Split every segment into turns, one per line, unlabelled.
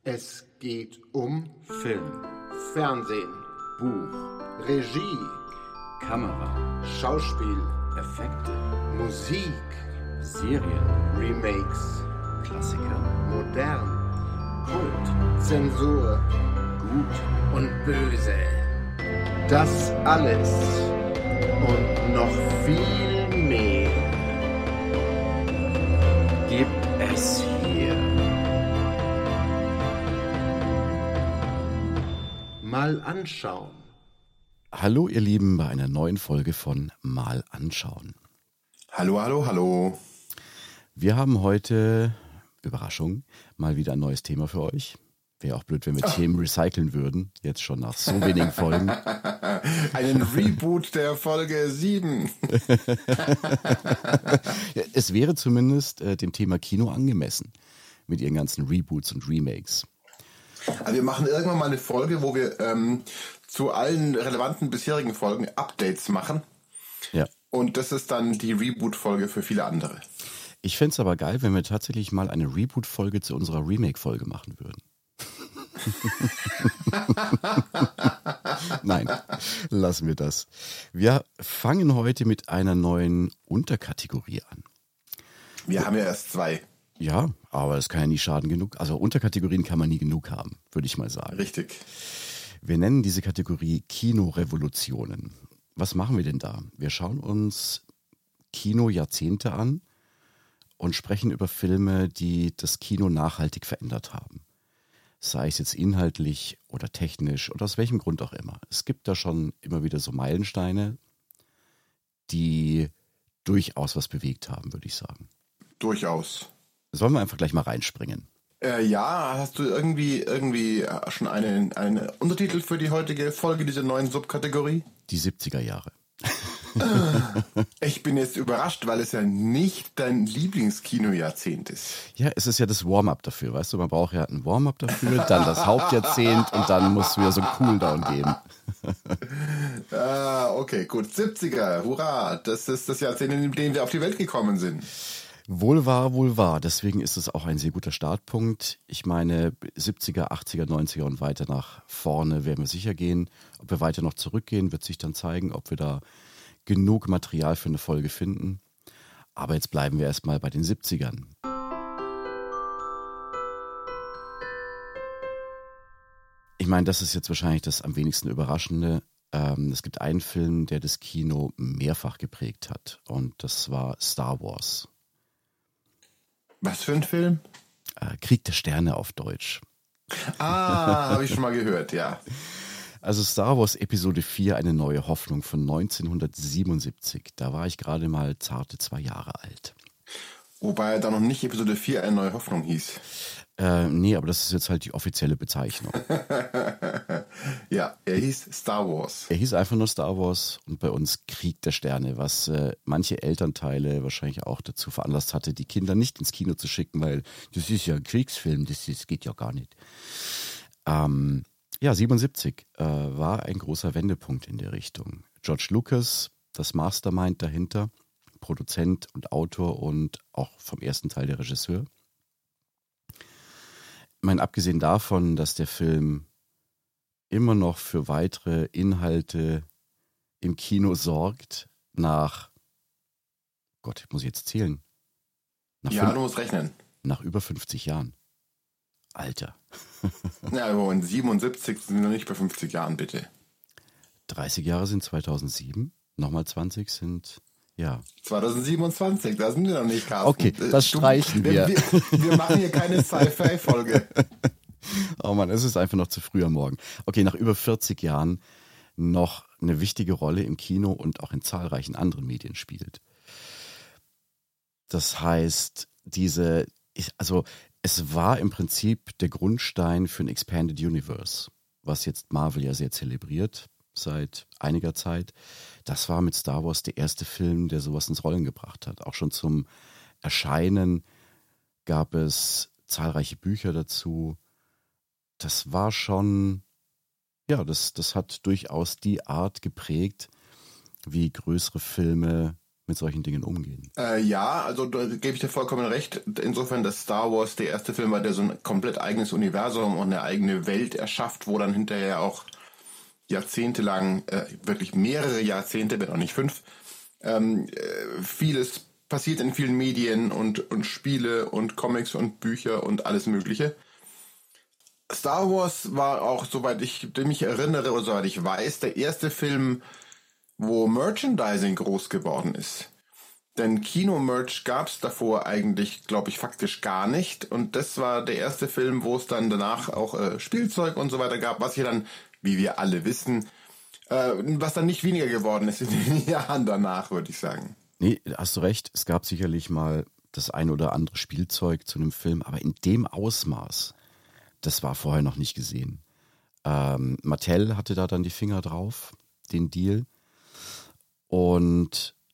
Es geht um Film, Fernsehen, Buch, Regie,
Kamera,
Schauspiel,
Effekte,
Musik,
Serien,
Remakes,
Klassiker,
modern, Kult, Zensur, gut und böse. Das alles und noch viel mehr
gibt es hier.
Mal anschauen.
Hallo ihr Lieben bei einer neuen Folge von Mal anschauen.
Hallo, hallo, hallo.
Wir haben heute, Überraschung, mal wieder ein neues Thema für euch. Wäre auch blöd, wenn wir Themen recyceln würden, jetzt schon nach so wenigen Folgen.
Einen Reboot der Folge 7.
Es wäre zumindest dem Thema Kino angemessen, mit ihren ganzen Reboots und Remakes.
Also wir machen irgendwann mal eine Folge, wo wir zu allen relevanten bisherigen Folgen Updates machen.
Ja.
Und das ist dann die Reboot-Folge für viele andere.
Ich fände es aber geil, wenn wir tatsächlich mal eine Reboot-Folge zu unserer Remake-Folge machen würden. Nein, lassen wir das. Wir fangen heute mit einer neuen Unterkategorie an.
Wir haben ja erst 2.
Ja, aber es kann ja nie schaden genug. Also Unterkategorien kann man nie genug haben, würde ich mal sagen.
Richtig.
Wir nennen diese Kategorie Kinorevolutionen. Was machen wir denn da? Wir schauen uns Kinojahrzehnte an und sprechen über Filme, die das Kino nachhaltig verändert haben. Sei es jetzt inhaltlich oder technisch oder aus welchem Grund auch immer. Es gibt da schon immer wieder so Meilensteine, die durchaus was bewegt haben, würde ich sagen.
Durchaus.
Sollen wir einfach gleich mal reinspringen?
Ja, hast du irgendwie schon einen Untertitel für die heutige Folge dieser neuen Subkategorie?
Die 70er Jahre.
Ich bin jetzt überrascht, weil es ja nicht dein Lieblingskino-Jahrzehnt ist.
Ja, es ist ja das Warm-up dafür, weißt du, man braucht ja ein Warm-up dafür, dann das Hauptjahrzehnt und dann muss es wieder so ein Cooldown geben.
Okay, gut. 70er, hurra, das ist das Jahrzehnt, in dem wir auf die Welt gekommen sind.
Wohl wahr. Deswegen ist es auch ein sehr guter Startpunkt. Ich meine, 70er, 80er, 90er und weiter nach vorne werden wir sicher gehen. Ob wir weiter noch zurückgehen, wird sich dann zeigen, ob wir da genug Material für eine Folge finden. Aber jetzt bleiben wir erstmal bei den 70ern. Ich meine, das ist jetzt wahrscheinlich das am wenigsten Überraschende. Es gibt einen Film, der das Kino mehrfach geprägt hat. Und das war Star Wars.
Was für ein Film?
Krieg der Sterne auf Deutsch.
Habe ich schon mal gehört, ja.
Also Star Wars Episode 4, eine neue Hoffnung von 1977. Da war ich gerade mal zarte 2 Jahre alt.
Wobei er da noch nicht Episode 4 eine neue Hoffnung hieß.
Nee, aber das ist jetzt halt die offizielle Bezeichnung.
Ja, er hieß Star Wars.
Er hieß einfach nur Star Wars und bei uns Krieg der Sterne, was manche Elternteile wahrscheinlich auch dazu veranlasst hatte, die Kinder nicht ins Kino zu schicken, weil das ist ja ein Kriegsfilm, das geht ja gar nicht. Ja, 77 war ein großer Wendepunkt in der Richtung. George Lucas, das Mastermind dahinter, Produzent und Autor und auch vom ersten Teil der Regisseur. Ich meine, abgesehen davon, dass der Film immer noch für weitere Inhalte im Kino sorgt, nach, Gott, muss ich jetzt zählen?
Du musst rechnen.
Nach über 50 Jahren. Alter.
Ja, aber in 77 sind wir noch nicht bei 50 Jahren, bitte.
30 Jahre sind 2007, nochmal 20 sind, ja.
2027, da sind wir noch nicht, Carsten.
Okay, das streichen wir.
Wir machen hier keine Sci-Fi-Folge.
Oh Mann, es ist einfach noch zu früh am Morgen. Okay, nach über 40 Jahren noch eine wichtige Rolle im Kino und auch in zahlreichen anderen Medien spielt. Das heißt, es war im Prinzip der Grundstein für ein Expanded Universe, was jetzt Marvel ja sehr zelebriert seit einiger Zeit. Das war mit Star Wars der erste Film, der sowas ins Rollen gebracht hat. Auch schon zum Erscheinen gab es zahlreiche Bücher dazu. Das war schon, ja, das hat durchaus die Art geprägt, wie größere Filme mit solchen Dingen umgehen.
Ja, also da gebe ich dir vollkommen recht. Insofern, dass Star Wars der erste Film war, der so ein komplett eigenes Universum und eine eigene Welt erschafft, wo dann hinterher auch jahrzehntelang, wirklich mehrere Jahrzehnte, wenn auch nicht 5, vieles passiert in vielen Medien und Spiele und Comics und Bücher und alles Mögliche. Star Wars war auch, soweit ich mich erinnere oder soweit ich weiß, der erste Film, wo Merchandising groß geworden ist. Denn Kino-Merch gab es davor eigentlich, glaube ich, faktisch gar nicht. Und das war der erste Film, wo es dann danach auch Spielzeug und so weiter gab, was hier dann, wie wir alle wissen, was dann nicht weniger geworden ist in den Jahren danach, würde ich sagen.
Nee, hast du recht. Es gab sicherlich mal das ein oder andere Spielzeug zu einem Film, aber in dem Ausmaß, das war vorher noch nicht gesehen. Mattel hatte da dann die Finger drauf, den Deal. Und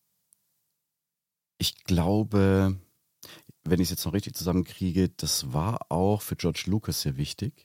ich glaube, wenn ich es jetzt noch richtig zusammenkriege, das war auch für George Lucas sehr wichtig,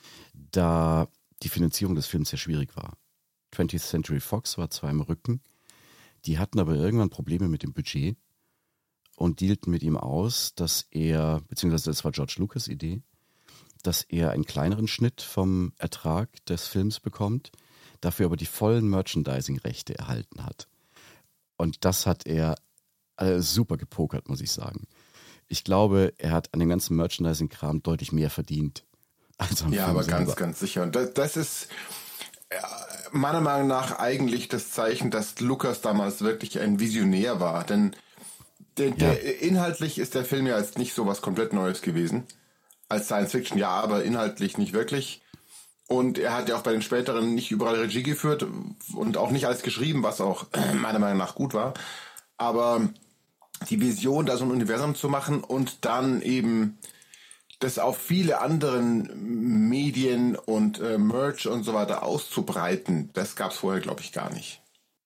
da die Finanzierung des Films sehr schwierig war. 20th Century Fox war zwar im Rücken, die hatten aber irgendwann Probleme mit dem Budget und dealten mit ihm aus, dass er, beziehungsweise das war George Lucas' Idee, dass er einen kleineren Schnitt vom Ertrag des Films bekommt, dafür aber die vollen Merchandising-Rechte erhalten hat. Und das hat er super gepokert, muss ich sagen. Ich glaube, er hat an dem ganzen Merchandising-Kram deutlich mehr verdient als am Film
aber
selber.
ganz sicher. Und das ist meiner Meinung nach eigentlich das Zeichen, dass Lucas damals wirklich ein Visionär war. Denn inhaltlich ist der Film ja jetzt nicht so was komplett Neues gewesen. Als Science Fiction ja, aber inhaltlich nicht wirklich. Und er hat ja auch bei den späteren nicht überall Regie geführt und auch nicht alles geschrieben, was auch meiner Meinung nach gut war. Aber die Vision, da so ein Universum zu machen und dann eben das auf viele anderen Medien und Merch und so weiter auszubreiten, das gab es vorher, glaube ich, gar nicht.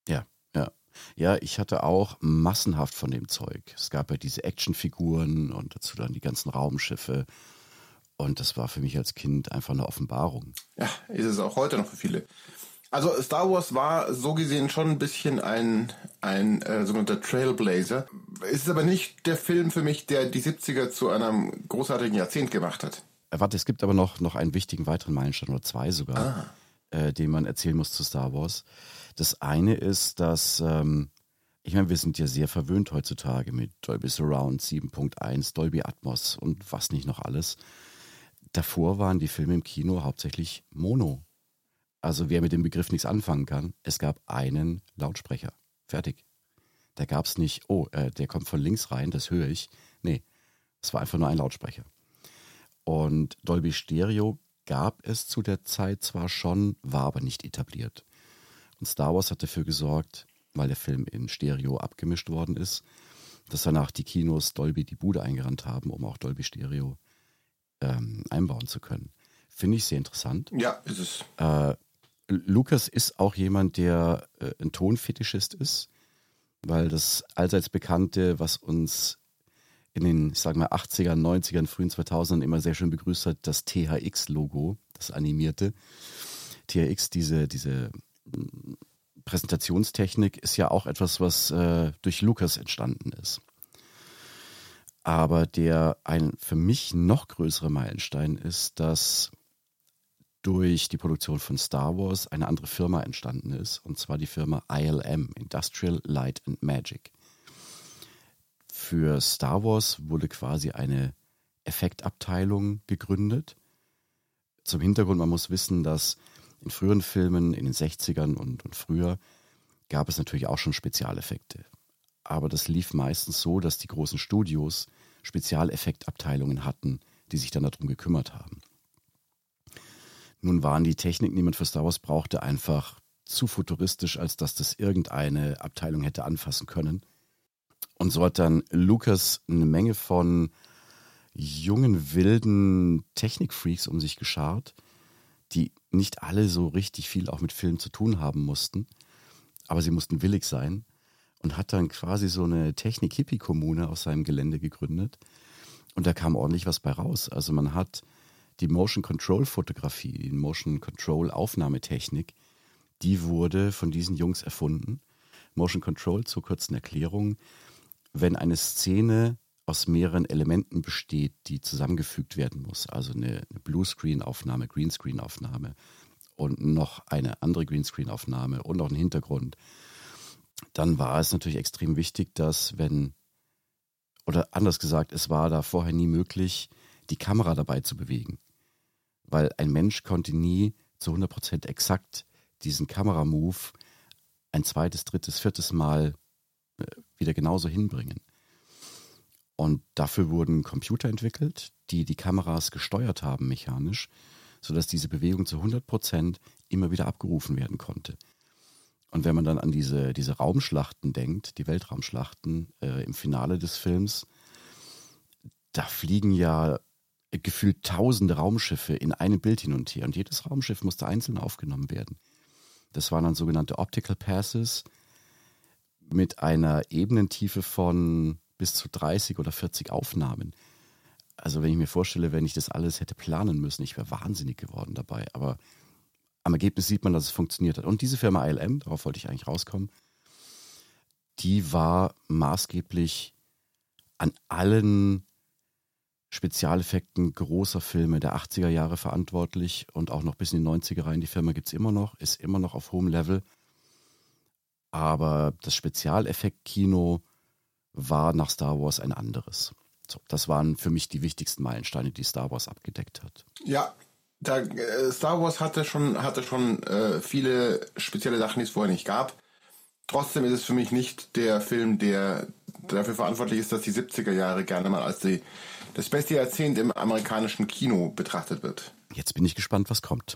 Ja, ich hatte auch massenhaft von dem Zeug. Es gab ja diese Actionfiguren und dazu dann die ganzen Raumschiffe. Und das war für mich als Kind einfach eine Offenbarung.
Ja, ist es auch heute noch für viele. Also Star Wars war so gesehen schon ein bisschen ein sogenannter Trailblazer. Es ist aber nicht der Film für mich, der die 70er zu einem großartigen Jahrzehnt gemacht hat.
Warte, es gibt aber noch einen wichtigen weiteren Meilenstein oder zwei sogar, den man erzählen muss zu Star Wars. Das eine ist, dass, ich meine, wir sind ja sehr verwöhnt heutzutage mit Dolby Surround 7.1, Dolby Atmos und was nicht noch alles. Davor waren die Filme im Kino hauptsächlich Mono. Also wer mit dem Begriff nichts anfangen kann, es gab einen Lautsprecher. Fertig. Da gab es nicht, der kommt von links rein, das höre ich. Nee, es war einfach nur ein Lautsprecher. Und Dolby Stereo gab es zu der Zeit zwar schon, war aber nicht etabliert. Und Star Wars hat dafür gesorgt, weil der Film in Stereo abgemischt worden ist, dass danach die Kinos Dolby die Bude eingerannt haben, um auch Dolby Stereo einbauen zu können. Finde ich sehr interessant.
Ja, ist es.
Lucas ist auch jemand, der ein Tonfetischist ist, weil das allseits Bekannte, was uns in den, ich sag mal, 80ern, 90ern, frühen 2000ern immer sehr schön begrüßt hat, das THX-Logo, das animierte. THX, diese Präsentationstechnik, ist ja auch etwas, was durch Lucas entstanden ist. Aber ein für mich noch größerer Meilenstein ist, dass durch die Produktion von Star Wars eine andere Firma entstanden ist, und zwar die Firma ILM, Industrial Light and Magic. Für Star Wars wurde quasi eine Effektabteilung gegründet. Zum Hintergrund, man muss wissen, dass in früheren Filmen, in den 60ern und früher, gab es natürlich auch schon Spezialeffekte. Aber das lief meistens so, dass die großen Studios Spezialeffektabteilungen hatten, die sich dann darum gekümmert haben. Nun waren die Techniken, die man für Star Wars brauchte, einfach zu futuristisch, als dass das irgendeine Abteilung hätte anfassen können. Und so hat dann Lucas eine Menge von jungen, wilden Technikfreaks um sich geschart, die nicht alle so richtig viel auch mit Film zu tun haben mussten, aber sie mussten willig sein, und hat dann quasi so eine Technik-Hippie-Kommune auf seinem Gelände gegründet. Und da kam ordentlich was bei raus. Also man hat die Motion-Control-Fotografie, die Motion-Control-Aufnahmetechnik, die wurde von diesen Jungs erfunden. Motion Control zur kurzen Erklärung. Wenn eine Szene aus mehreren Elementen besteht, die zusammengefügt werden muss, also eine Bluescreen-Aufnahme, Greenscreen-Aufnahme und noch eine andere Greenscreen-Aufnahme und noch einen Hintergrund, dann war es natürlich extrem wichtig, dass oder anders gesagt, es war da vorher nie möglich, die Kamera dabei zu bewegen. Weil ein Mensch konnte nie zu 100% exakt diesen Kameramove ein zweites, drittes, viertes Mal wieder genauso hinbringen. Und dafür wurden Computer entwickelt, die die Kameras gesteuert haben mechanisch, sodass diese Bewegung zu 100% immer wieder abgerufen werden konnte. Und wenn man dann an diese Raumschlachten denkt, die Weltraumschlachten im Finale des Films, da fliegen ja gefühlt tausende Raumschiffe in einem Bild hin und her. Und jedes Raumschiff musste einzeln aufgenommen werden. Das waren dann sogenannte Optical Passes mit einer Ebenentiefe von bis zu 30 oder 40 Aufnahmen. Also wenn ich mir vorstelle, wenn ich das alles hätte planen müssen, ich wäre wahnsinnig geworden dabei. Aber am Ergebnis sieht man, dass es funktioniert hat. Und diese Firma ILM, darauf wollte ich eigentlich rauskommen, die war maßgeblich an allen Spezialeffekten großer Filme der 80er Jahre verantwortlich und auch noch bis in die 90er rein. Die Firma gibt es immer noch, ist immer noch auf hohem Level. Aber das Spezialeffekt-Kino war nach Star Wars ein anderes. So, das waren für mich die wichtigsten Meilensteine, die Star Wars abgedeckt hat.
Ja, Star Wars hatte schon viele spezielle Sachen, die es vorher nicht gab. Trotzdem ist es für mich nicht der Film, der dafür verantwortlich ist, dass die 70er Jahre gerne mal als das beste Jahrzehnt im amerikanischen Kino betrachtet wird.
Jetzt bin ich gespannt, was kommt.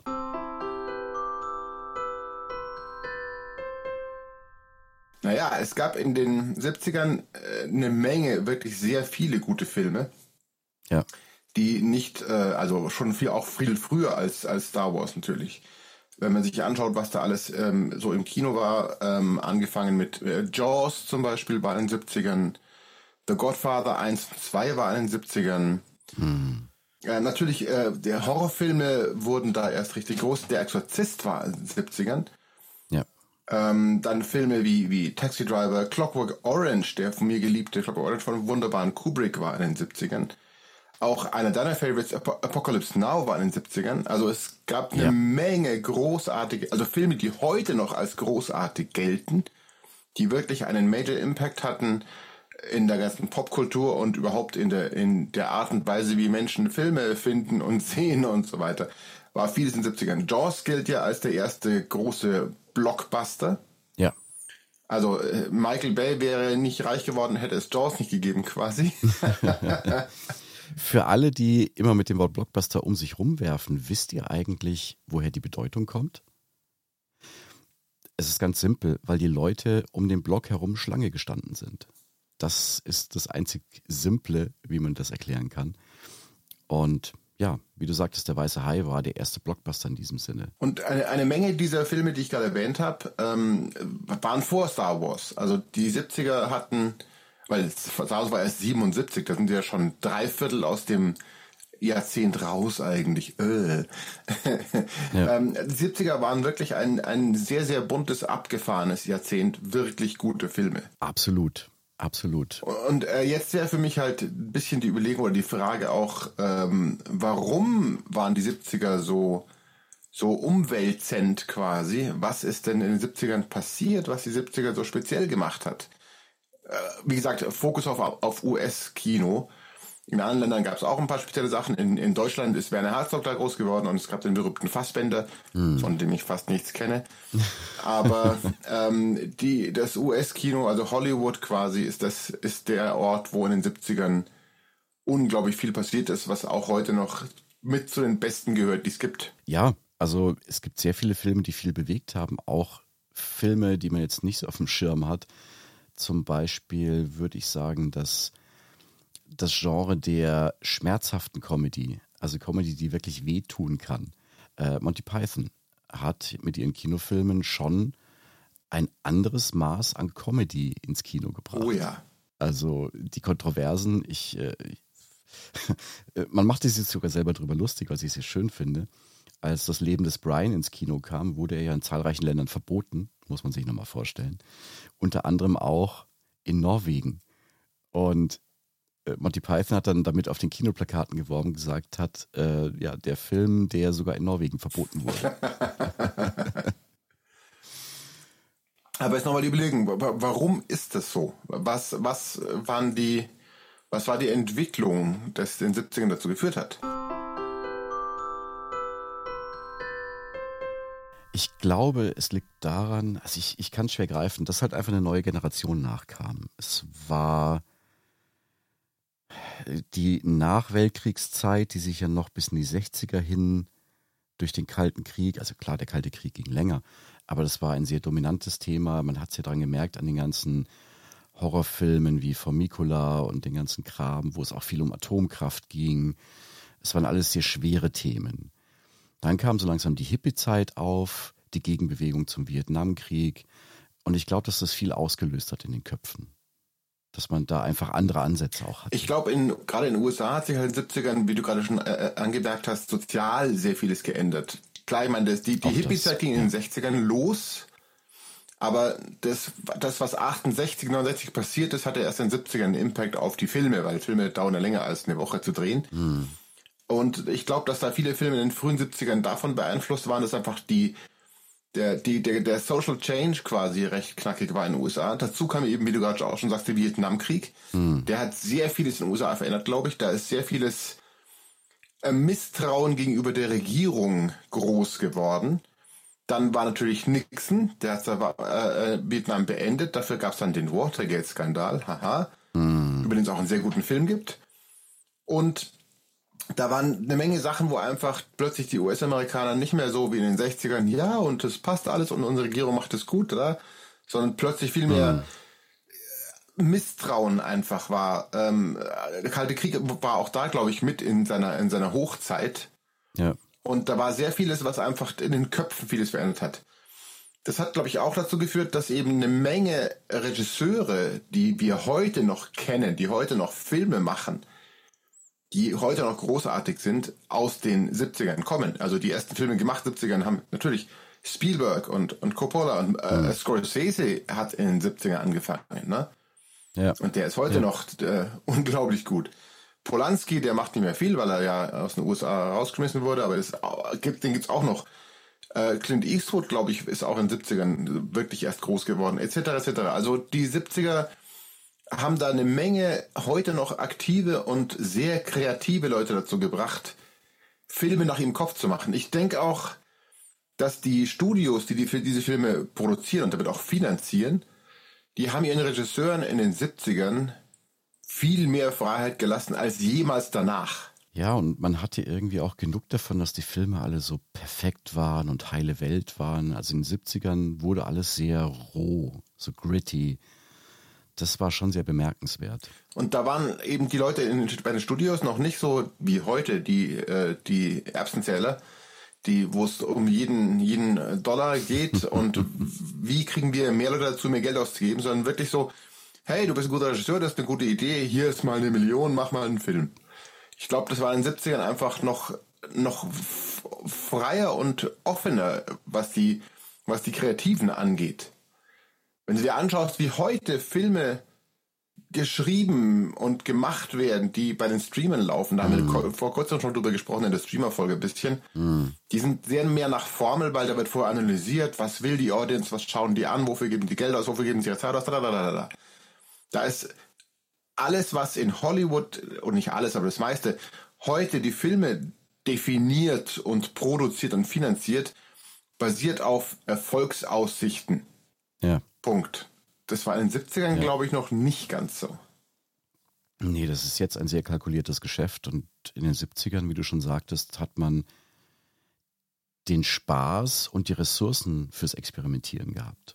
Naja, es gab in den 70ern eine Menge, wirklich sehr viele gute Filme.
Ja.
Die nicht, also schon viel früher als Star Wars natürlich. Wenn man sich anschaut, was da alles so im Kino war, angefangen mit Jaws zum Beispiel war in den 70ern, The Godfather 1 und 2 war in den 70ern. Natürlich, die Horrorfilme wurden da erst richtig groß. Der Exorzist war in den 70ern.
Ja.
Dann Filme wie Taxi Driver, Clockwork Orange, der von mir geliebte Clockwork Orange von wunderbaren Kubrick war in den 70ern. Auch einer deiner Favorites, Apocalypse Now, war in den 70ern. Also es gab eine Menge großartige, also Filme, die heute noch als großartig gelten, die wirklich einen Major Impact hatten in der ganzen Popkultur und überhaupt in der Art und Weise, wie Menschen Filme finden und sehen und so weiter. War vieles in den 70ern. Jaws gilt ja als der erste große Blockbuster.
Ja.
Also Michael Bay wäre nicht reich geworden, hätte es Jaws nicht gegeben quasi.
Für alle, die immer mit dem Wort Blockbuster um sich rumwerfen, wisst ihr eigentlich, woher die Bedeutung kommt? Es ist ganz simpel, weil die Leute um den Block herum Schlange gestanden sind. Das ist das einzig Simple, wie man das erklären kann. Und ja, wie du sagtest, der Weiße Hai war der erste Blockbuster in diesem Sinne.
Und eine Menge dieser Filme, die ich gerade erwähnt habe, waren vor Star Wars. Also die 70er hatten, weil Star Wars war erst 77, da sind ja schon 3/4 aus dem Jahrzehnt raus eigentlich.
Ja.
Die 70er waren wirklich ein sehr, sehr buntes, abgefahrenes Jahrzehnt. Wirklich gute Filme.
Absolut. Absolut.
Und jetzt wäre für mich halt ein bisschen die Überlegung oder die Frage auch, warum waren die 70er so umwälzend quasi? Was ist denn in den 70ern passiert, was die 70er so speziell gemacht hat? Wie gesagt, Fokus auf US-Kino. In anderen Ländern gab es auch ein paar spezielle Sachen. In Deutschland ist Werner Herzog da groß geworden und es gab den berühmten Fassbender, von dem ich fast nichts kenne. Aber das US-Kino, also Hollywood quasi, ist der Ort, wo in den 70ern unglaublich viel passiert ist, was auch heute noch mit zu den Besten gehört, die es gibt.
Ja, also es gibt sehr viele Filme, die viel bewegt haben. Auch Filme, die man jetzt nicht so auf dem Schirm hat. Zum Beispiel würde ich sagen, dass das Genre der schmerzhaften Comedy, also Comedy, die wirklich wehtun kann. Monty Python hat mit ihren Kinofilmen schon ein anderes Maß an Comedy ins Kino gebracht.
Oh ja.
Also die Kontroversen, man macht sich jetzt sogar selber drüber lustig, was ich sehr schön finde, als das Leben des Brian ins Kino kam, wurde er ja in zahlreichen Ländern verboten, muss man sich nochmal vorstellen. Unter anderem auch in Norwegen. Und Monty Python hat dann damit auf den Kinoplakaten geworben, gesagt hat, ja, der Film, der sogar in Norwegen verboten wurde.
Aber jetzt nochmal überlegen, warum ist das so? Was war die Entwicklung, das in den 70ern dazu geführt hat?
Ich glaube, es liegt daran, also ich kann es schwer greifen, dass halt einfach eine neue Generation nachkam. Es war die Nachweltkriegszeit, die sich ja noch bis in die 60er hin durch den Kalten Krieg, also klar, der Kalte Krieg ging länger, aber das war ein sehr dominantes Thema. Man hat es ja daran gemerkt, an den ganzen Horrorfilmen wie Formicula und den ganzen Kram, wo es auch viel um Atomkraft ging. Es waren alles sehr schwere Themen. Dann kam so langsam die Hippie-Zeit auf, die Gegenbewegung zum Vietnamkrieg. Und ich glaube, dass das viel ausgelöst hat in den Köpfen. Dass man da einfach andere Ansätze auch hat.
Ich glaube, gerade in den USA hat sich halt in den 70ern, wie du gerade schon angemerkt hast, sozial sehr vieles geändert. Klar, ich meine, die Hippie-Zeit ging in den 60ern los, aber das, was 68, 69 passiert ist, hatte erst in den 70ern einen Impact auf die Filme, weil Filme dauern ja länger als eine Woche zu drehen. Und ich glaube, dass da viele Filme in den frühen 70ern davon beeinflusst waren, dass einfach der Social Change quasi recht knackig war in den USA. Dazu kam eben, wie du gerade auch schon sagst, der Vietnamkrieg. Der hat sehr vieles in den USA verändert, glaube ich. Da ist sehr vieles Misstrauen gegenüber der Regierung groß geworden. Dann war natürlich Nixon, der hat Vietnam beendet. Dafür gab es dann den Watergate-Skandal, haha, über den es auch einen sehr guten Film gibt. Und da waren eine Menge Sachen, wo einfach plötzlich die US-Amerikaner nicht mehr so wie in den 60ern, ja, und das passt alles und unsere Regierung macht es gut, oder? Sondern plötzlich viel mehr Misstrauen einfach war. Der Kalte Krieg war auch da, glaube ich, mit in seiner Hochzeit.
Ja.
Und da war sehr vieles, was einfach in den Köpfen vieles verändert hat. Das hat, glaube ich, auch dazu geführt, dass eben eine Menge Regisseure, die wir heute noch kennen, die heute noch Filme machen, die heute noch großartig sind, aus den 70ern kommen. Also die ersten Filme gemacht 70ern haben natürlich Spielberg und Coppola und Scorsese hat in den 70ern angefangen. Ne? Ja. Und der ist heute noch unglaublich gut. Polanski, der macht nicht mehr viel, weil er ja aus den USA rausgeschmissen wurde, aber den gibt's auch noch. Clint Eastwood, glaube ich, ist auch in den 70ern wirklich erst groß geworden, etc. etc. Also die 70er haben da eine Menge heute noch aktive und sehr kreative Leute dazu gebracht, Filme nach ihrem Kopf zu machen. Ich denke auch, dass die Studios, die diese Filme produzieren und damit auch finanzieren, die haben ihren Regisseuren in den 70ern viel mehr Freiheit gelassen als jemals danach.
Ja, und man hatte irgendwie auch genug davon, dass die Filme alle so perfekt waren und heile Welt waren. Also in den 70ern wurde alles sehr roh, so gritty. Das war schon sehr bemerkenswert.
Und da waren eben die Leute bei den Studios noch nicht so wie heute, die Erbsenzähler, wo es um jeden Dollar geht und wie kriegen wir mehr Leute dazu, mehr Geld auszugeben, sondern wirklich so, hey, du bist ein guter Regisseur, das ist eine gute Idee, hier ist mal 1 Million, mach mal einen Film. Ich glaube, das war in den 70ern einfach noch freier und offener, was die Kreativen angeht. Wenn du dir anschaust, wie heute Filme geschrieben und gemacht werden, die bei den Streamern laufen, da haben wir vor kurzem schon drüber gesprochen in der Streamer-Folge ein bisschen, die sind sehr mehr nach Formel, weil da wird vorher analysiert, was will die Audience, was schauen die an, wofür geben die Geld aus, wofür geben sie ihre Zeit aus, Da ist alles, was in Hollywood, und nicht alles, aber das meiste, heute die Filme definiert und produziert und finanziert, basiert auf Erfolgsaussichten.
Ja.
Punkt. Das war in den 70ern, glaube ich, noch nicht ganz so.
Nee, das ist jetzt ein sehr kalkuliertes Geschäft und in den 70ern, wie du schon sagtest, hat man den Spaß und die Ressourcen fürs Experimentieren gehabt.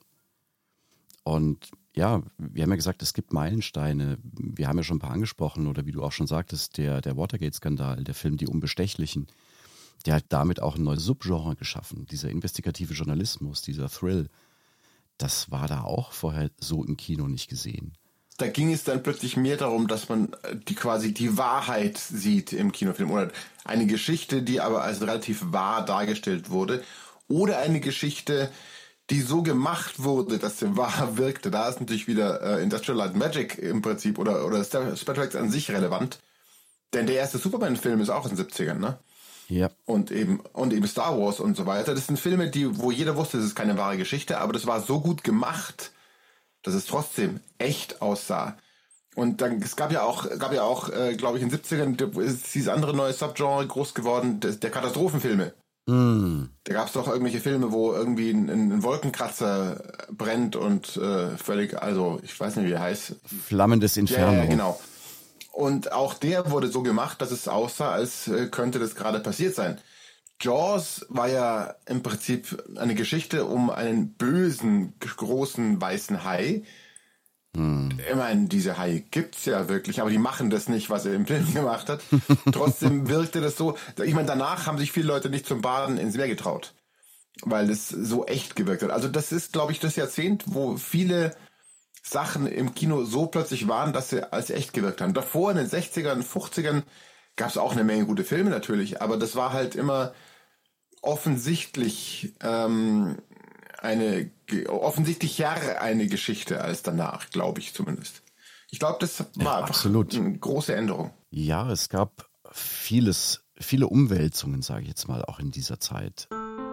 Und ja, wir haben ja gesagt, es gibt Meilensteine. Wir haben ja schon ein paar angesprochen oder wie du auch schon sagtest, der Watergate-Skandal, der Film Die Unbestechlichen, der hat damit auch ein neues Subgenre geschaffen. Dieser investigative Journalismus, dieser Thrill, das war da auch vorher so im Kino nicht gesehen.
da ging es dann plötzlich mehr darum, dass man quasi die Wahrheit sieht im Kinofilm oder eine Geschichte, die aber als relativ wahr dargestellt wurde oder eine Geschichte, die so gemacht wurde, dass sie wahr wirkte. Da ist natürlich wieder Industrial Light and Magic im Prinzip oder Special Effects an sich relevant. Denn der erste Superman-Film ist auch in den 70ern, ne?
Ja.
Und eben Star Wars und so weiter. Das sind Filme, wo jeder wusste, das ist keine wahre Geschichte, aber das war so gut gemacht, dass es trotzdem echt aussah. Und dann, es gab ja auch, glaube ich, in den 70ern ist dieses andere neue Subgenre groß geworden, der Katastrophenfilme. Da gab es doch irgendwelche Filme, wo irgendwie ein Wolkenkratzer brennt und völlig, also ich weiß nicht, wie er heißt.
Flammendes Inferno.
Ja, genau. Und auch der wurde so gemacht, dass es aussah, als könnte das gerade passiert sein. Jaws war ja im Prinzip eine Geschichte um einen bösen, großen, weißen Hai. Ich meine, diese Haie gibt's ja wirklich, aber die machen das nicht, was er im Film gemacht hat. Trotzdem wirkte das so. Ich meine, danach haben sich viele Leute nicht zum Baden ins Meer getraut, weil es so echt gewirkt hat. Also das ist, glaube ich, das Jahrzehnt, wo viele Sachen im Kino so plötzlich waren, dass sie als echt gewirkt haben. Davor in den 60ern, 50ern gab es auch eine Menge gute Filme natürlich, aber das war halt immer offensichtlich eine Geschichte als danach, glaube ich zumindest. Ich glaube, das war einfach eine große Änderung.
Ja, es gab viele Umwälzungen, sage ich jetzt mal, auch in dieser Zeit.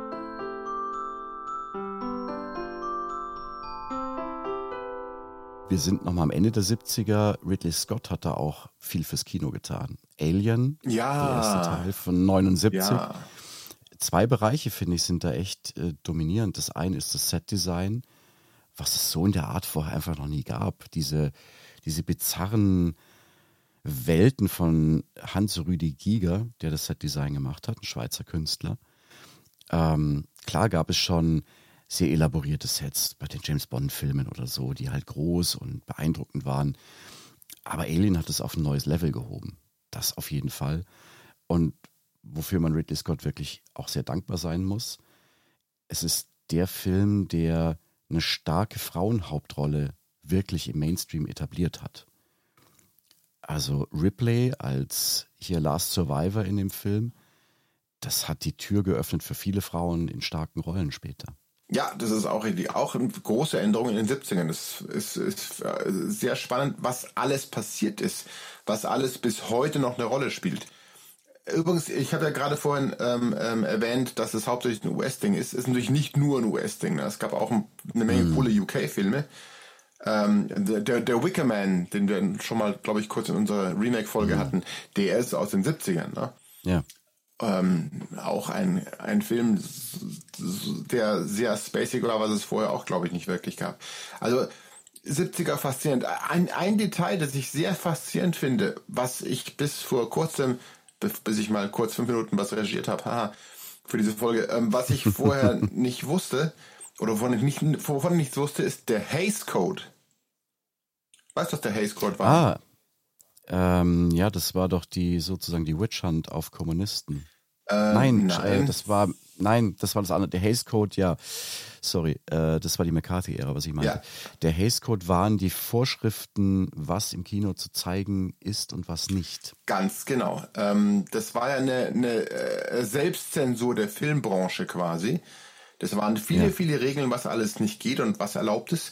Wir sind nochmal am Ende der 70er. Ridley Scott hat da auch viel fürs Kino getan. Alien, der erste Teil von 79. Ja. 2 Bereiche, finde ich, sind da echt dominierend. Das eine ist das Setdesign, was es so in der Art vorher einfach noch nie gab. Diese bizarren Welten von Hans-Rüdi Giger, der das Setdesign gemacht hat, ein Schweizer Künstler. Klar gab es schon sehr elaborierte Sets bei den James-Bond-Filmen oder so, die halt groß und beeindruckend waren. Aber Alien hat es auf ein neues Level gehoben. Das auf jeden Fall. Und wofür man Ridley Scott wirklich auch sehr dankbar sein muss. Es ist der Film, der eine starke Frauenhauptrolle wirklich im Mainstream etabliert hat. Also Ripley als hier Last Survivor in dem Film, das hat die Tür geöffnet für viele Frauen in starken Rollen später.
Ja, das ist auch eine große Änderung in den 70ern. Das ist sehr spannend, was alles passiert ist, was alles bis heute noch eine Rolle spielt. Übrigens, ich habe ja gerade vorhin erwähnt, dass es hauptsächlich ein US-Ding ist. Es ist natürlich nicht nur ein US-Ding. Ne? Es gab auch eine Menge coole UK-Filme. Der Wicker Man, den wir schon mal, glaube ich, kurz in unserer Remake-Folge hatten, der ist aus den 70ern. Ne?
Ja.
Auch ein Film, der sehr spacig war, was es vorher auch, glaube ich, nicht wirklich gab. Also 70er faszinierend. Ein Detail, das ich sehr faszinierend finde, was ich bis vor kurzem, bis ich mal kurz 5 Minuten was recherchiert habe, für diese Folge, was ich vorher nicht wusste, oder wovon ich nichts wusste, ist der Hays Code. Weißt du, was der Hays Code war?
Ja, das war doch sozusagen die Witch Hunt auf Kommunisten. Nein. Das war das andere. Der Hays Code, das war die McCarthy-Ära, was ich meinte. Ja. Der Hays Code waren die Vorschriften, was im Kino zu zeigen ist und was nicht.
Ganz genau. Das war ja eine Selbstzensur der Filmbranche quasi. Das waren viele Regeln, was alles nicht geht und was erlaubt ist.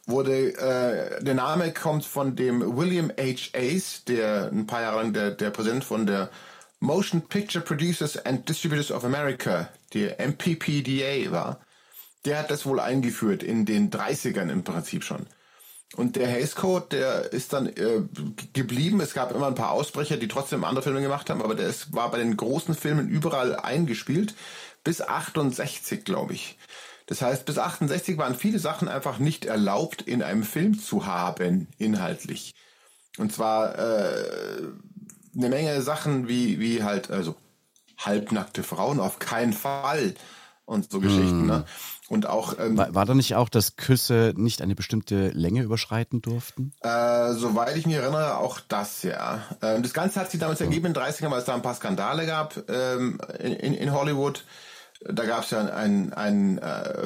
Der Name kommt von dem William H. Ace, der ein paar Jahre lang der Präsident von der Motion Picture Producers and Distributors of America, die MPPDA war. Der hat das wohl eingeführt in den 30ern im Prinzip schon. Und der Hays Code, der ist dann geblieben. Es gab immer ein paar Ausbrecher, die trotzdem andere Filme gemacht haben, aber war bei den großen Filmen überall eingespielt. Bis 68, glaube ich. Das heißt, bis 68 waren viele Sachen einfach nicht erlaubt, in einem Film zu haben, inhaltlich. Und zwar eine Menge Sachen wie halt, also halbnackte Frauen auf keinen Fall und so Geschichten, ne? Und auch
war da nicht auch, dass Küsse nicht eine bestimmte Länge überschreiten durften?
Soweit ich mich erinnere, auch das, ja. Das Ganze hat sich damals ergeben in den 30ern, weil es da ein paar Skandale gab in Hollywood. Da gab es ja einen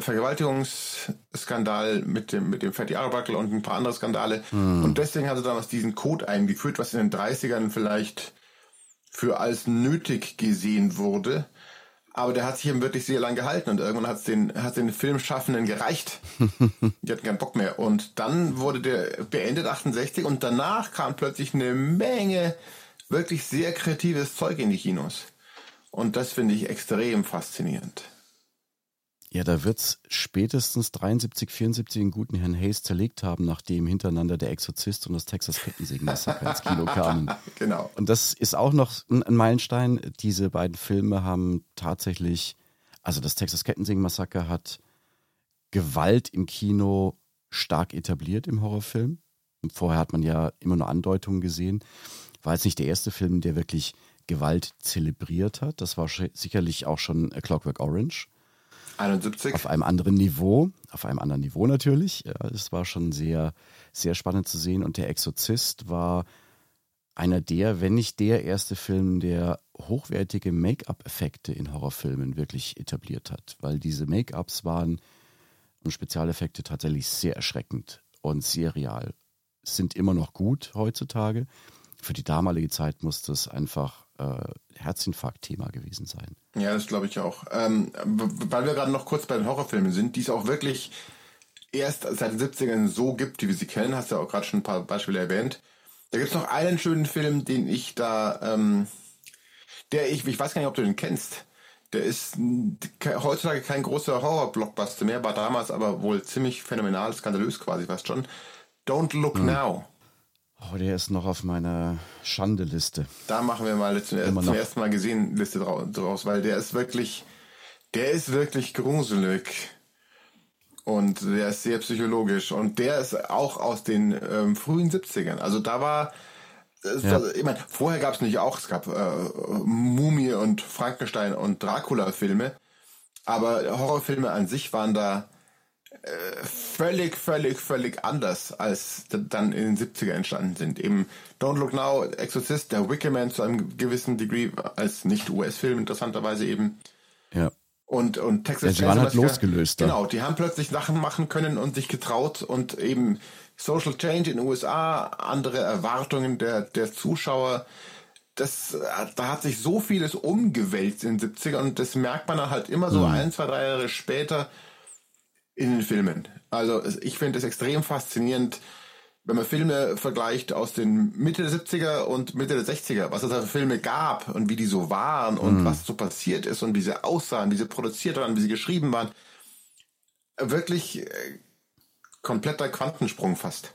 Vergewaltigungsskandal mit dem Fatty Arbuckle und ein paar andere Skandale. Und deswegen hat er damals diesen Code eingeführt, was in den 30ern vielleicht für als nötig gesehen wurde. Aber der hat sich eben wirklich sehr lang gehalten und irgendwann hat den Filmschaffenden gereicht. Die hatten keinen Bock mehr. Und dann wurde der beendet, 68, und danach kam plötzlich eine Menge wirklich sehr kreatives Zeug in die Kinos. Und das finde ich extrem faszinierend.
Ja, da wird's spätestens 73, 74 den guten Herrn Hayes zerlegt haben, nachdem hintereinander der Exorzist und das Texas Kettensägen-Massaker ins Kino kamen.
Genau.
Und das ist auch noch ein Meilenstein. Diese beiden Filme haben tatsächlich, also das Texas Kettensägen-Massaker hat Gewalt im Kino stark etabliert im Horrorfilm. Und vorher hat man ja immer nur Andeutungen gesehen. War jetzt nicht der erste Film, der wirklich Gewalt zelebriert hat. Das war sicherlich auch schon A Clockwork Orange.
71.
Auf einem anderen Niveau natürlich. Ja, das war schon sehr, sehr spannend zu sehen. Und der Exorzist war einer der, wenn nicht der erste Film, der hochwertige Make-up-Effekte in Horrorfilmen wirklich etabliert hat. Weil diese Make-ups waren und Spezialeffekte tatsächlich sehr erschreckend und sehr real. Sind immer noch gut heutzutage. Für die damalige Zeit muss das einfach Herzinfarkt-Thema gewesen sein.
Ja, das glaube ich auch. Weil wir gerade noch kurz bei den Horrorfilmen sind, die es auch wirklich erst seit den 70ern so gibt, wie wir sie kennen, hast du ja auch gerade schon ein paar Beispiele erwähnt. Da gibt es noch einen schönen Film, den ich da, ich weiß gar nicht, ob du den kennst. Der ist heutzutage kein großer Horror-Blockbuster mehr, war damals aber wohl ziemlich phänomenal, skandalös quasi fast schon. Don't Look Now.
Oh, der ist noch auf meiner Schande-Liste.
Da machen wir mal zum ersten Mal gesehen Liste draus, weil der ist wirklich gruselig und der ist sehr psychologisch und der ist auch aus den frühen 70ern. Also da war, ich meine, vorher gab es nicht auch, es gab Mumie und Frankenstein und Dracula-Filme, aber Horrorfilme an sich waren da völlig anders, als dann in den 70er entstanden sind. Eben Don't Look Now, Exorcist, der Wicker Man zu einem gewissen Degree als Nicht-US-Film interessanterweise eben.
Ja.
Und Texas
sie waren halt losgelöst.
Genau, die haben plötzlich Sachen machen können und sich getraut und eben Social Change in den USA, andere Erwartungen der Zuschauer. Da hat sich so vieles umgewälzt in den 70ern und das merkt man dann halt immer so 1, 2, 3 Jahre später in den Filmen. Also ich finde es extrem faszinierend, wenn man Filme vergleicht aus den Mitte der 70er und Mitte der 60er, was es da für Filme gab und wie die so waren und was so passiert ist und wie sie aussahen, wie sie produziert waren, wie sie geschrieben waren. Wirklich kompletter Quantensprung fast.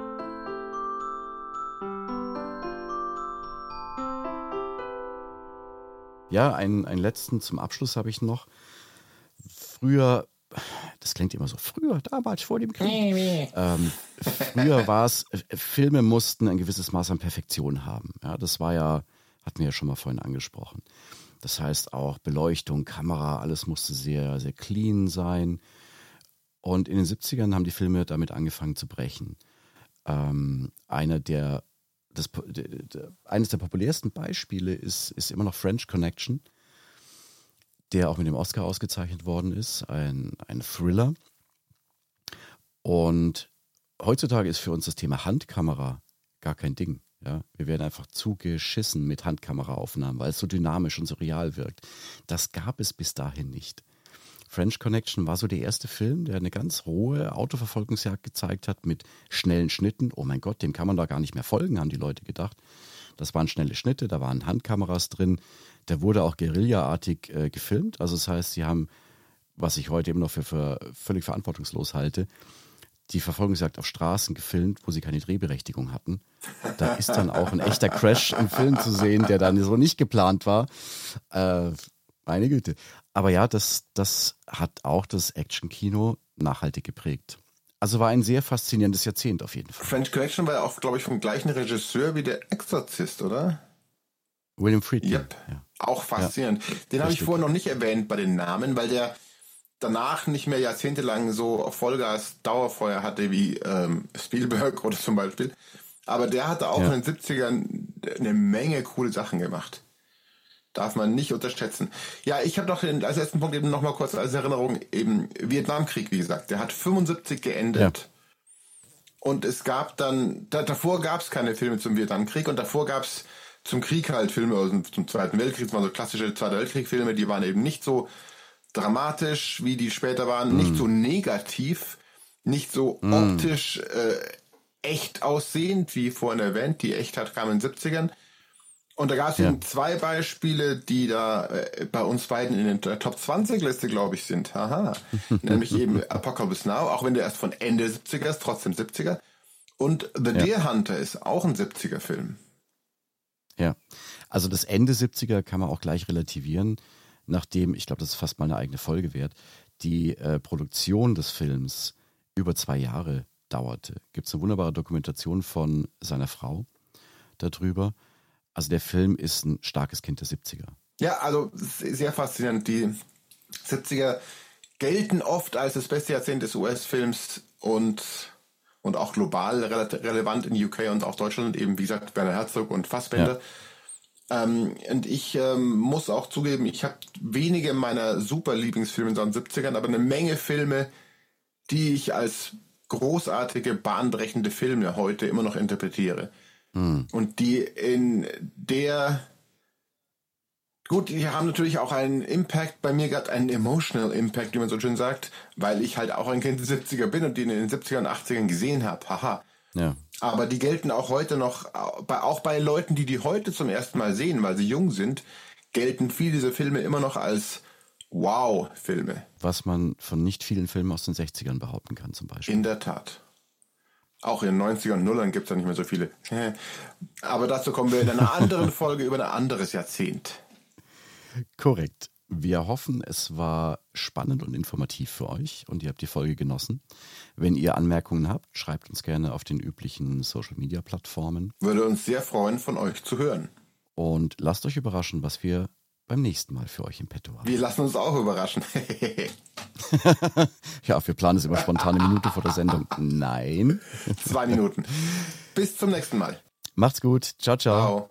Ja, einen letzten zum Abschluss habe ich noch. Früher, das klingt immer so, früher, damals vor dem Krieg. Früher war es, Filme mussten ein gewisses Maß an Perfektion haben. Ja, das war ja, hatten wir ja schon mal vorhin angesprochen. Das heißt auch Beleuchtung, Kamera, alles musste sehr, sehr clean sein. Und in den 70ern haben die Filme damit angefangen zu brechen. Eines der populärsten Beispiele ist immer noch French Connection, der auch mit dem Oscar ausgezeichnet worden ist, ein Thriller. Und heutzutage ist für uns das Thema Handkamera gar kein Ding. Ja? Wir werden einfach zugeschissen mit Handkameraaufnahmen, weil es so dynamisch und so real wirkt. Das gab es bis dahin nicht. French Connection war so der erste Film, der eine ganz rohe Autoverfolgungsjagd gezeigt hat mit schnellen Schnitten. Oh mein Gott, dem kann man da gar nicht mehr folgen, haben die Leute gedacht. Das waren schnelle Schnitte, da waren Handkameras drin. Der wurde auch guerillaartig gefilmt. Also das heißt, sie haben, was ich heute eben noch für völlig verantwortungslos halte, die Verfolgungsjagd auf Straßen gefilmt, wo sie keine Drehberechtigung hatten. Da ist dann auch ein echter Crash im Film zu sehen, der dann so nicht geplant war. Meine Güte. Aber ja, das hat auch das Action-Kino nachhaltig geprägt. Also war ein sehr faszinierendes Jahrzehnt auf jeden Fall.
French Connection war ja auch, glaube ich, vom gleichen Regisseur wie der Exorzist, oder?
William Friedkin.
Yep. Ja. Auch faszinierend. Ja. Den habe ich vorher noch nicht erwähnt bei den Namen, weil der danach nicht mehr jahrzehntelang so Vollgas Dauerfeuer hatte wie Spielberg oder zum Beispiel. Aber der hatte auch in den 70ern eine Menge coole Sachen gemacht. Darf man nicht unterschätzen. Ja, ich habe noch als letzten Punkt eben noch mal kurz als Erinnerung eben Vietnamkrieg, wie gesagt. Der hat 75 geendet. Ja. Und es gab dann, davor gab es keine Filme zum Vietnamkrieg und davor gab es zum Krieg halt Filme also zum Zweiten Weltkrieg, das waren so klassische Zweiter Weltkrieg-Filme, die waren eben nicht so dramatisch, wie die später waren, nicht so negativ, nicht so optisch echt aussehend, wie vorhin erwähnt. Die Echtheit kam in den 70ern. Und da gab es eben 2 Beispiele, die da bei uns beiden in der Top 20 Liste, glaube ich, sind. Haha. Nämlich eben Apocalypse Now, auch wenn der erst von Ende 70er ist, trotzdem 70er. Und The Deer Hunter ist auch ein 70er Film.
Ja, also das Ende 70er kann man auch gleich relativieren, nachdem, ich glaube, das ist fast mal eine eigene Folge wert, die Produktion des Films über 2 Jahre dauerte. Gibt es eine wunderbare Dokumentation von seiner Frau darüber. Also der Film ist ein starkes Kind der 70er.
Ja, also sehr faszinierend. Die 70er gelten oft als das beste Jahrzehnt des US-Films und auch global relevant in UK und auch Deutschland. Eben, wie gesagt, Werner Herzog und Fassbender. Ja. Und ich muss auch zugeben, ich habe wenige meiner super Lieblingsfilme in den 70ern, aber eine Menge Filme, die ich als großartige, bahnbrechende Filme heute immer noch interpretiere. Und die in der, gut, die haben natürlich auch einen Impact, bei mir gerade einen emotional Impact, wie man so schön sagt, weil ich halt auch ein Kind der 70er bin und die in den 70er und 80ern gesehen habe, haha. Ja. Aber die gelten auch heute noch, auch bei Leuten, die heute zum ersten Mal sehen, weil sie jung sind, gelten viele dieser Filme immer noch als Wow-Filme.
Was man von nicht vielen Filmen aus den 60ern behaupten kann zum Beispiel.
In der Tat. Auch in den 90ern und Nullern gibt es ja nicht mehr so viele. Aber dazu kommen wir in einer anderen Folge über ein anderes Jahrzehnt.
Korrekt. Wir hoffen, es war spannend und informativ für euch und ihr habt die Folge genossen. Wenn ihr Anmerkungen habt, schreibt uns gerne auf den üblichen Social-Media-Plattformen.
Würde uns sehr freuen, von euch zu hören.
Und lasst euch überraschen, was wir beim nächsten Mal für euch im Petto haben.
Wir lassen uns auch überraschen.
Ja, wir planen es immer spontan eine Minute vor der Sendung. Nein.
2 Minuten. Bis zum nächsten Mal.
Macht's gut. Ciao, ciao.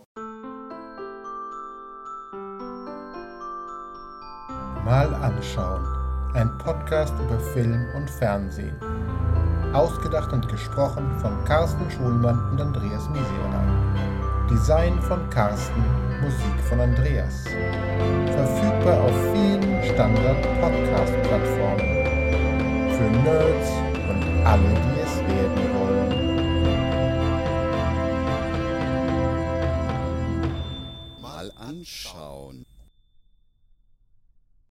Mal anschauen. Ein Podcast über Film und Fernsehen. Ausgedacht und gesprochen von Carsten Schulmann und Andreas Miseola. Design von Carsten, Musik von Andreas. Verfügbar auf vielen Standard-Podcast-Plattformen. Für Nerds und alle, die es werden wollen.